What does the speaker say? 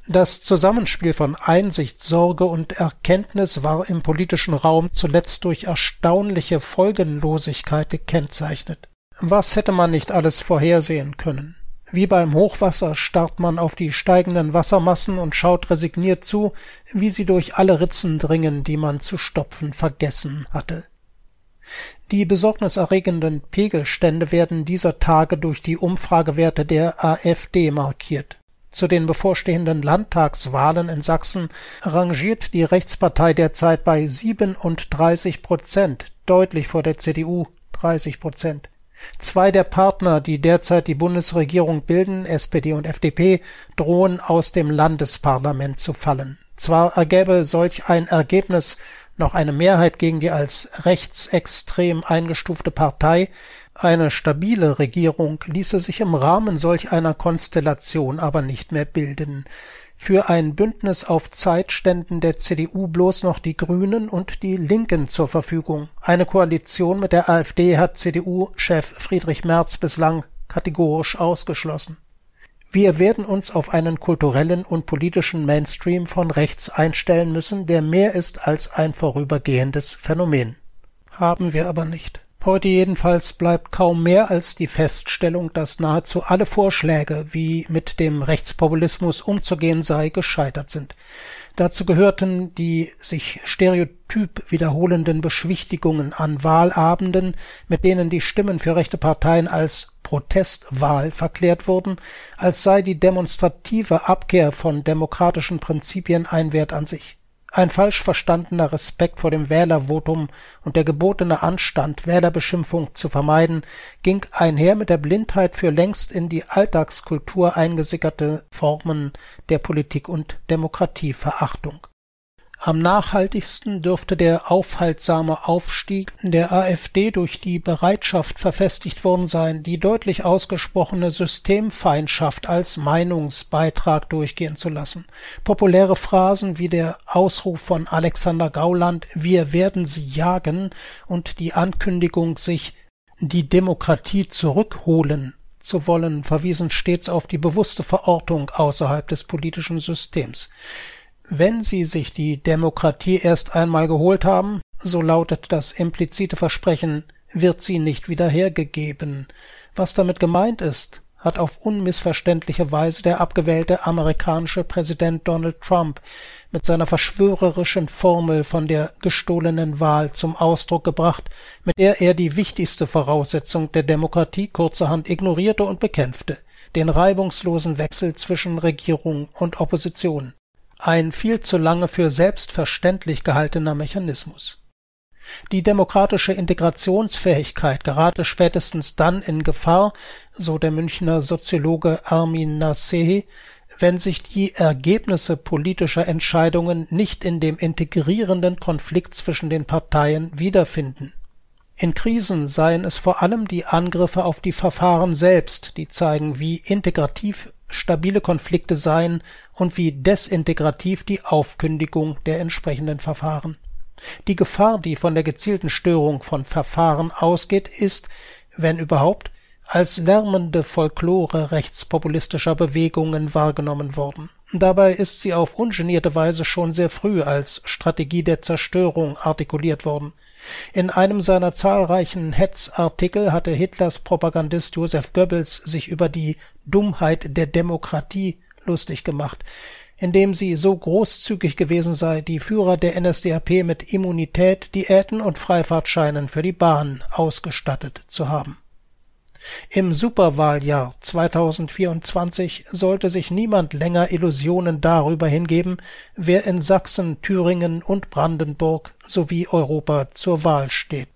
Das Zusammenspiel von Einsicht, Sorge und Erkenntnis war im politischen Raum zuletzt durch erstaunliche Folgenlosigkeit gekennzeichnet. Was hätte man nicht alles vorhersehen können? Wie beim Hochwasser starrt man auf die steigenden Wassermassen und schaut resigniert zu, wie sie durch alle Ritzen dringen, die man zu stopfen vergessen hatte. Die besorgniserregenden Pegelstände werden dieser Tage durch die Umfragewerte der AfD markiert. Zu den bevorstehenden Landtagswahlen in Sachsen rangiert die Rechtspartei derzeit bei 37%, deutlich vor der CDU 30%. Zwei der Partner, die derzeit die Bundesregierung bilden, SPD und FDP, drohen aus dem Landesparlament zu fallen. Zwar ergäbe solch ein Ergebnis noch eine Mehrheit gegen die als rechtsextrem eingestufte Partei, eine stabile Regierung ließe sich im Rahmen solch einer Konstellation aber nicht mehr bilden. Für ein Bündnis auf Zeit ständen der CDU bloß noch die Grünen und die Linken zur Verfügung. Eine Koalition mit der AfD hat CDU-Chef Friedrich Merz bislang kategorisch ausgeschlossen. Wir werden uns auf einen kulturellen und politischen Mainstream von rechts einstellen müssen, der mehr ist als ein vorübergehendes Phänomen. Haben wir aber nicht. Heute jedenfalls bleibt kaum mehr als die Feststellung, dass nahezu alle Vorschläge, wie mit dem Rechtspopulismus umzugehen sei, gescheitert sind. Dazu gehörten die sich stereotyp wiederholenden Beschwichtigungen an Wahlabenden, mit denen die Stimmen für rechte Parteien als Protestwahl verklärt wurden, als sei die demonstrative Abkehr von demokratischen Prinzipien ein Wert an sich. Ein falsch verstandener Respekt vor dem Wählervotum und der gebotene Anstand, Wählerbeschimpfung zu vermeiden, ging einher mit der Blindheit für längst in die Alltagskultur eingesickerte Formen der Politik- und Demokratieverachtung. Am nachhaltigsten dürfte der aufhaltsame Aufstieg der AfD durch die Bereitschaft verfestigt worden sein, die deutlich ausgesprochene Systemfeindschaft als Meinungsbeitrag durchgehen zu lassen. Populäre Phrasen wie der Ausruf von Alexander Gauland „Wir werden sie jagen" und die Ankündigung, sich die Demokratie zurückholen zu wollen, verwiesen stets auf die bewusste Verortung außerhalb des politischen Systems. Wenn sie sich die Demokratie erst einmal geholt haben, so lautet das implizite Versprechen, wird sie nicht wieder hergegeben. Was damit gemeint ist, hat auf unmissverständliche Weise der abgewählte amerikanische Präsident Donald Trump mit seiner verschwörerischen Formel von der gestohlenen Wahl zum Ausdruck gebracht, mit der er die wichtigste Voraussetzung der Demokratie kurzerhand ignorierte und bekämpfte, den reibungslosen Wechsel zwischen Regierung und Opposition. Ein viel zu lange für selbstverständlich gehaltener Mechanismus. Die demokratische Integrationsfähigkeit gerate spätestens dann in Gefahr, so der Münchner Soziologe Armin Nasehi, wenn sich die Ergebnisse politischer Entscheidungen nicht in dem integrierenden Konflikt zwischen den Parteien wiederfinden. In Krisen seien es vor allem die Angriffe auf die Verfahren selbst, die zeigen, wie integrativ stabile Konflikte seien und wie desintegrativ die Aufkündigung der entsprechenden Verfahren. Die Gefahr, die von der gezielten Störung von Verfahren ausgeht, ist, wenn überhaupt, als lärmende Folklore rechtspopulistischer Bewegungen wahrgenommen worden. Dabei ist sie auf ungenierte Weise schon sehr früh als Strategie der Zerstörung artikuliert worden. In einem seiner zahlreichen Hetzartikel hatte Hitlers Propagandist Joseph Goebbels sich über die Dummheit der Demokratie lustig gemacht, indem sie so großzügig gewesen sei, die Führer der NSDAP mit Immunität, Diäten und Freifahrtscheinen für die Bahn ausgestattet zu haben. Im Superwahljahr 2024 sollte sich niemand länger Illusionen darüber hingeben, wer in Sachsen, Thüringen und Brandenburg sowie Europa zur Wahl steht.